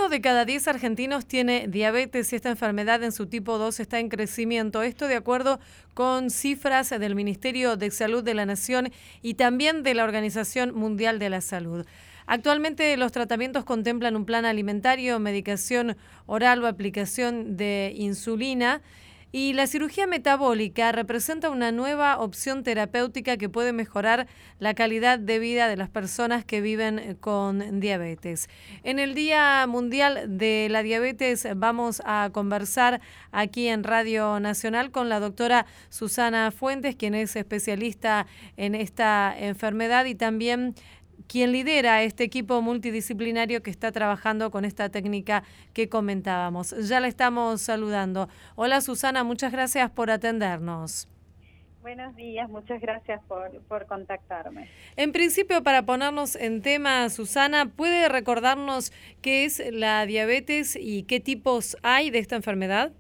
1 de cada 10 argentinos tiene diabetes y esta enfermedad en su tipo 2 está en crecimiento. Esto de acuerdo con cifras del Ministerio de Salud de la Nación y también de la Organización Mundial de la Salud. Actualmente los tratamientos contemplan un plan alimentario, medicación oral o aplicación de insulina. Y la cirugía metabólica representa una nueva opción terapéutica que puede mejorar la calidad de vida de las personas que viven con diabetes. En el Día Mundial de la Diabetes vamos a conversar aquí en Radio Nacional con la doctora Susana Fuentes, quien es especialista en esta enfermedad y también quien lidera este equipo multidisciplinario que está trabajando con esta técnica que comentábamos. Ya la estamos saludando. Hola Susana, muchas gracias por atendernos. Buenos días, muchas gracias por contactarme. En principio, para ponernos en tema, Susana, ¿puede recordarnos qué es la diabetes y qué tipos hay de esta enfermedad?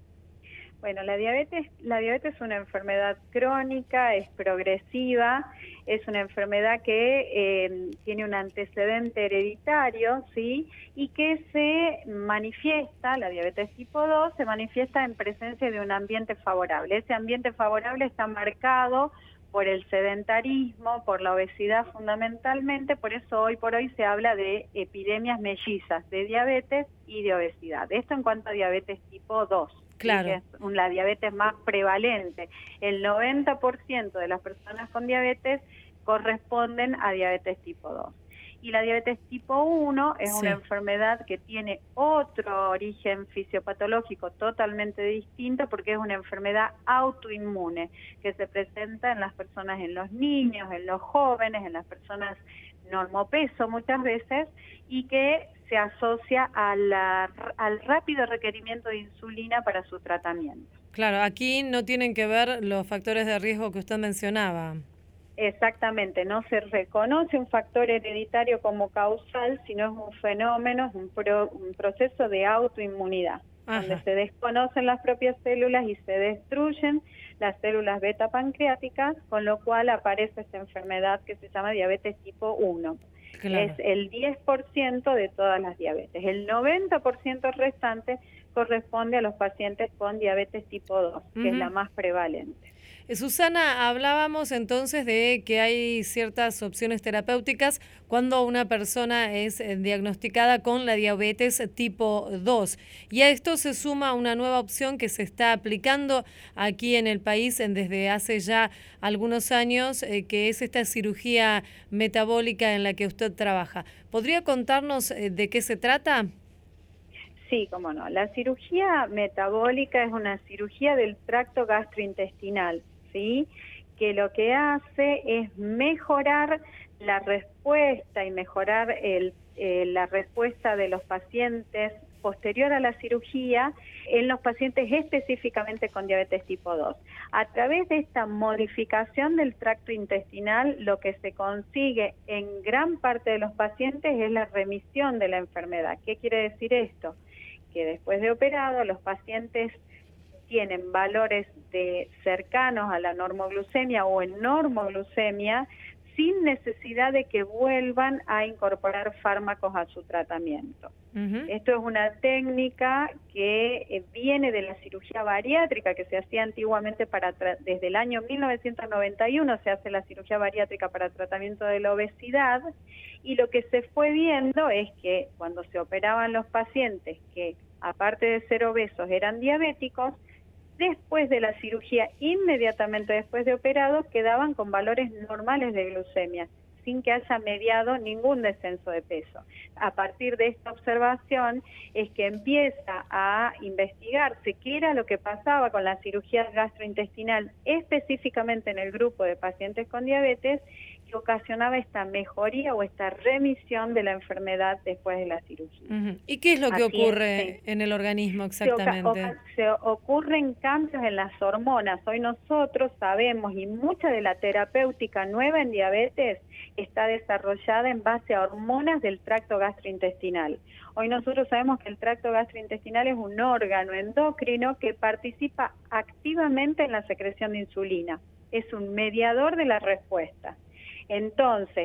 Bueno, la diabetes es una enfermedad crónica, es progresiva, es una enfermedad que tiene un antecedente hereditario, ¿sí? Y que se manifiesta, la diabetes tipo 2, se manifiesta en presencia de un ambiente favorable. Ese ambiente favorable está marcado por el sedentarismo, por la obesidad fundamentalmente, por eso hoy por hoy se habla de epidemias mellizas de diabetes y de obesidad. Esto en cuanto a diabetes tipo 2. Claro. Que es la diabetes más prevalente. El 90% de las personas con diabetes corresponden a diabetes tipo 2. Y la diabetes tipo 1 es una enfermedad que tiene otro origen fisiopatológico totalmente distinto porque es una enfermedad autoinmune que se presenta en las personas, en los niños, en los jóvenes, en las personas normopeso muchas veces y que se asocia al rápido requerimiento de insulina para su tratamiento. Claro, aquí no tienen que ver los factores de riesgo que usted mencionaba. Exactamente, no se reconoce un factor hereditario como causal, sino es un fenómeno, es un proceso de autoinmunidad, donde se desconocen las propias células y se destruyen las células beta pancreáticas, con lo cual aparece esta enfermedad que se llama diabetes tipo 1. Claro. Es el 10% de todas las diabetes. El 90% restante corresponde a los pacientes con diabetes tipo 2, que es la más prevalente. Susana, hablábamos entonces de que hay ciertas opciones terapéuticas cuando una persona es diagnosticada con la diabetes tipo 2. Y a esto se suma una nueva opción que se está aplicando aquí en el país desde hace ya algunos años, que es esta cirugía metabólica en la que usted trabaja. ¿Podría contarnos de qué se trata? Sí, cómo no. La cirugía metabólica es una cirugía del tracto gastrointestinal, ¿sí? Que lo que hace es mejorar la respuesta y mejorar la respuesta de los pacientes posterior a la cirugía en los pacientes específicamente con diabetes tipo 2. A través de esta modificación del tracto intestinal, lo que se consigue en gran parte de los pacientes es la remisión de la enfermedad. ¿Qué quiere decir esto? Que después de operado los pacientes tienen valores cercanos a la normoglucemia o en normoglucemia sin necesidad de que vuelvan a incorporar fármacos a su tratamiento. Esto es una técnica que viene de la cirugía bariátrica que se hacía antiguamente desde el año 1991 se hace la cirugía bariátrica para tratamiento de la obesidad y lo que se fue viendo es que cuando se operaban los pacientes que aparte de ser obesos eran diabéticos, después de la cirugía, inmediatamente después de operado, quedaban con valores normales de glucemia, sin que haya mediado ningún descenso de peso. A partir de esta observación es que empieza a investigarse qué era lo que pasaba con la cirugía gastrointestinal, específicamente en el grupo de pacientes con diabetes, que ocasionaba esta mejoría o esta remisión de la enfermedad después de la cirugía. ¿Y qué es lo que ocurre en el organismo exactamente? Se ocurren cambios en las hormonas. Hoy nosotros sabemos, y mucha de la terapéutica nueva en diabetes está desarrollada en base a hormonas del tracto gastrointestinal. Hoy nosotros sabemos que el tracto gastrointestinal es un órgano endocrino que participa activamente en la secreción de insulina. Es un mediador de la respuesta. Entonces,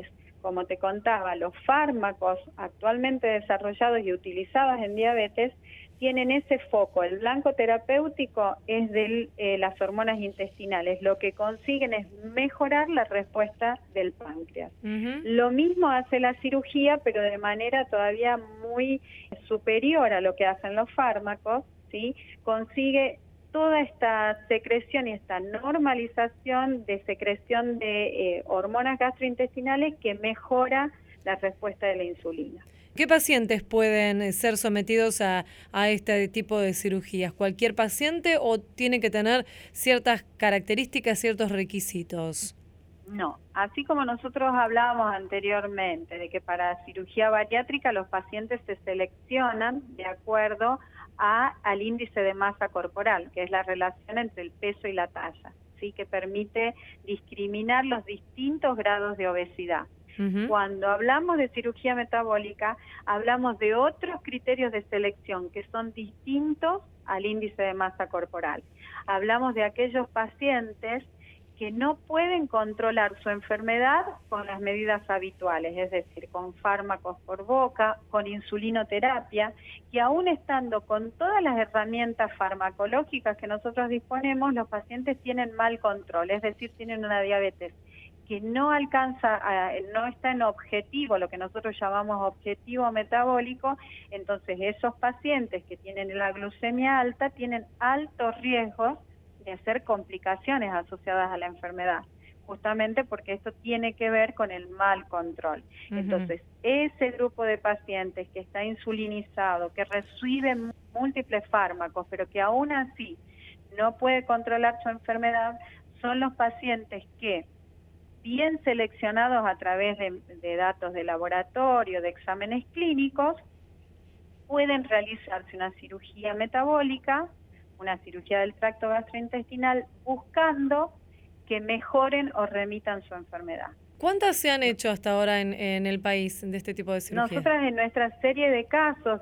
como te contaba, los fármacos actualmente desarrollados y utilizados en diabetes tienen ese foco. El blanco terapéutico es de las hormonas intestinales. Lo que consiguen es mejorar la respuesta del páncreas. Lo mismo hace la cirugía, pero de manera todavía muy superior a lo que hacen los fármacos, ¿sí? Consigue toda esta secreción y esta normalización de secreción de hormonas gastrointestinales que mejora la respuesta de la insulina. ¿Qué pacientes pueden ser sometidos a este tipo de cirugías? ¿Cualquier paciente o tiene que tener ciertas características, ciertos requisitos? No, así como nosotros hablábamos anteriormente de que para cirugía bariátrica los pacientes se seleccionan de acuerdo al índice de masa corporal, que es la relación entre el peso y la talla, ¿sí? Que permite discriminar los distintos grados de obesidad. Cuando hablamos de cirugía metabólica, hablamos de otros criterios de selección que son distintos al índice de masa corporal. Hablamos de aquellos pacientes que no pueden controlar su enfermedad con las medidas habituales, es decir, con fármacos por boca, con insulinoterapia, y aún estando con todas las herramientas farmacológicas que nosotros disponemos, los pacientes tienen mal control, es decir, tienen una diabetes que no alcanza, no está en objetivo, lo que nosotros llamamos objetivo metabólico. Entonces esos pacientes que tienen la glucemia alta tienen altos riesgos de hacer complicaciones asociadas a la enfermedad, justamente porque esto tiene que ver con el mal control. Entonces, ese grupo de pacientes que está insulinizado, que recibe múltiples fármacos, pero que aún así no puede controlar su enfermedad, son los pacientes que, bien seleccionados a través de datos de laboratorio, de exámenes clínicos, pueden realizarse una cirugía metabólica, una cirugía del tracto gastrointestinal, buscando que mejoren o remitan su enfermedad. ¿Cuántas se han hecho hasta ahora en el país de este tipo de cirugía? Nosotras en nuestra serie de casos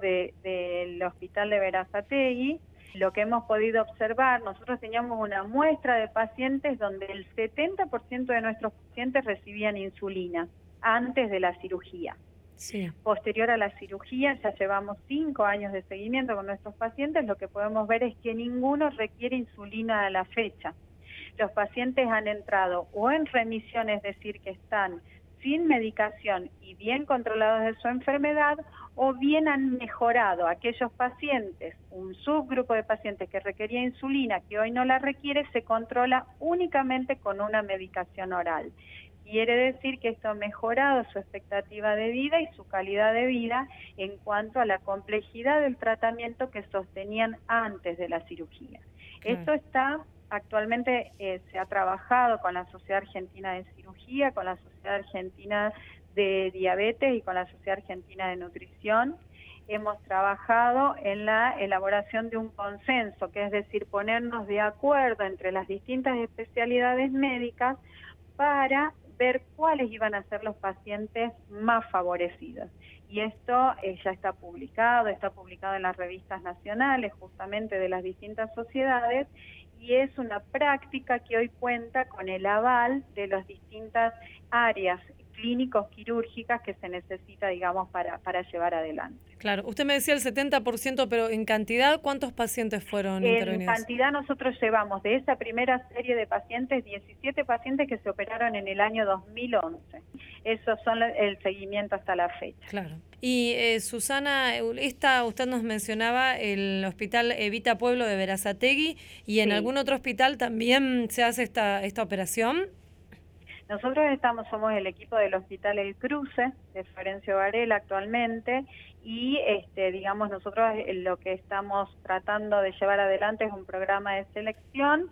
del Hospital de Berazategui, lo que hemos podido observar, nosotros teníamos una muestra de pacientes donde el 70% de nuestros pacientes recibían insulina antes de la cirugía. Sí. Posterior a la cirugía, ya llevamos 5 años de seguimiento con nuestros pacientes, lo que podemos ver es que ninguno requiere insulina a la fecha. Los pacientes han entrado o en remisión, es decir, que están sin medicación y bien controlados de su enfermedad, o bien han mejorado aquellos pacientes, un subgrupo de pacientes que requería insulina, que hoy no la requiere, se controla únicamente con una medicación oral. Quiere decir que esto ha mejorado su expectativa de vida y su calidad de vida en cuanto a la complejidad del tratamiento que sostenían antes de la cirugía. Esto está actualmente, se ha trabajado con la Sociedad Argentina de Cirugía, con la Sociedad Argentina de Diabetes y con la Sociedad Argentina de Nutrición. Hemos trabajado en la elaboración de un consenso, que es decir, ponernos de acuerdo entre las distintas especialidades médicas para ver cuáles iban a ser los pacientes más favorecidos. Y esto ya está publicado en las revistas nacionales, justamente de las distintas sociedades, y es una práctica que hoy cuenta con el aval de las distintas áreas clínicos quirúrgicas que se necesita, digamos, para llevar adelante. Claro, usted me decía el 70%, pero en cantidad, ¿cuántos pacientes fueron intervenidos? En cantidad nosotros llevamos de esa primera serie de pacientes, 17 pacientes que se operaron en el año 2011. Esos son el seguimiento hasta la fecha. Claro. Y Susana, usted nos mencionaba el Hospital Evita Pueblo de Berazategui, ¿y en algún otro hospital también se hace esta operación? Nosotros somos el equipo del Hospital El Cruce, de Florencio Varela actualmente, y digamos nosotros lo que estamos tratando de llevar adelante es un programa de selección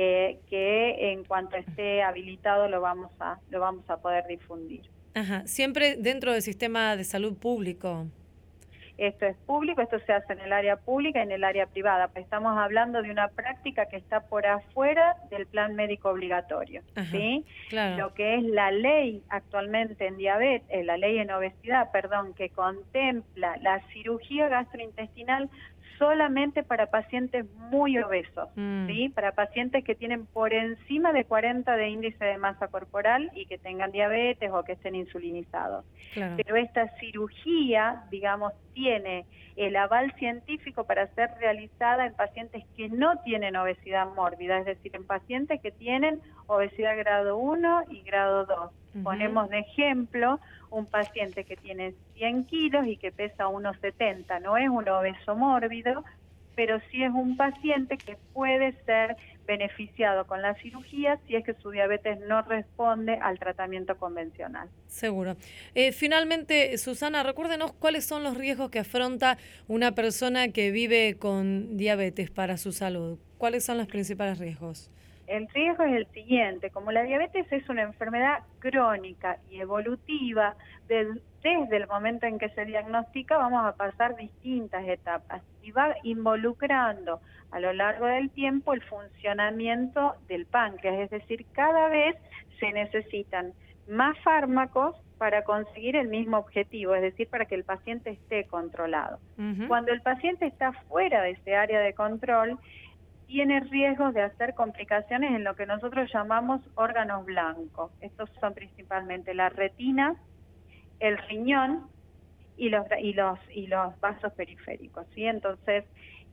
que en cuanto esté habilitado lo vamos a poder difundir. Ajá, siempre dentro del sistema de salud público. Esto es público, esto se hace en el área pública y en el área privada. Estamos hablando de una práctica que está por afuera del plan médico obligatorio. Ajá, ¿sí? claro. Lo que es la ley actualmente en diabetes, la ley en obesidad, perdón, que contempla la cirugía gastrointestinal solamente para pacientes muy obesos, ¿sí? Para pacientes que tienen por encima de 40 de índice de masa corporal y que tengan diabetes o que estén insulinizados. Claro. Pero esta cirugía, digamos, tiene el aval científico para ser realizada en pacientes que no tienen obesidad mórbida, es decir, en pacientes que tienen obesidad grado 1 y grado 2. Ponemos de ejemplo un paciente que tiene 100 kilos y que pesa 1,70. No es un obeso mórbido, pero sí es un paciente que puede ser beneficiado con la cirugía si es que su diabetes no responde al tratamiento convencional. Seguro. Finalmente, Susana, recuérdenos cuáles son los riesgos que afronta una persona que vive con diabetes para su salud. ¿Cuáles son los principales riesgos? El riesgo es el siguiente: como la diabetes es una enfermedad crónica y evolutiva, desde el momento en que se diagnostica vamos a pasar distintas etapas y va involucrando a lo largo del tiempo el funcionamiento del páncreas, es decir, cada vez se necesitan más fármacos para conseguir el mismo objetivo, es decir, para que el paciente esté controlado. Cuando el paciente está fuera de ese área de control, tiene riesgos de hacer complicaciones en lo que nosotros llamamos órganos blancos. Estos son principalmente la retina, el riñón y los vasos periféricos, ¿sí? Entonces,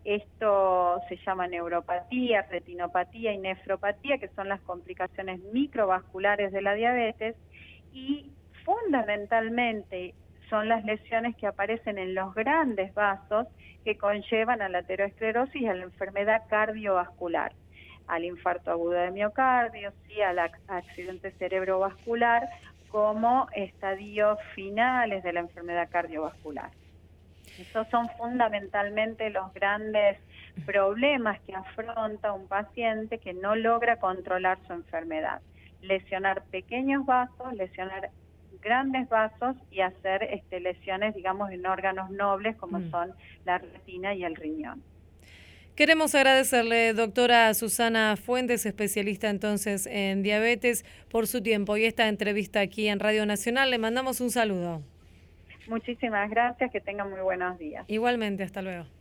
esto se llama neuropatía, retinopatía y nefropatía, que son las complicaciones microvasculares de la diabetes, y fundamentalmente son las lesiones que aparecen en los grandes vasos que conllevan a la aterosclerosis y a la enfermedad cardiovascular, al infarto agudo de miocardio, sí, al accidente cerebrovascular, como estadios finales de la enfermedad cardiovascular. Estos son fundamentalmente los grandes problemas que afronta un paciente que no logra controlar su enfermedad. Lesionar pequeños vasos, lesionar grandes vasos y hacer lesiones, digamos, en órganos nobles como son la retina y el riñón. Queremos agradecerle, doctora Susana Fuentes, especialista entonces en diabetes, por su tiempo y esta entrevista aquí en Radio Nacional. Le mandamos un saludo. Muchísimas gracias, que tengan muy buenos días. Igualmente, hasta luego.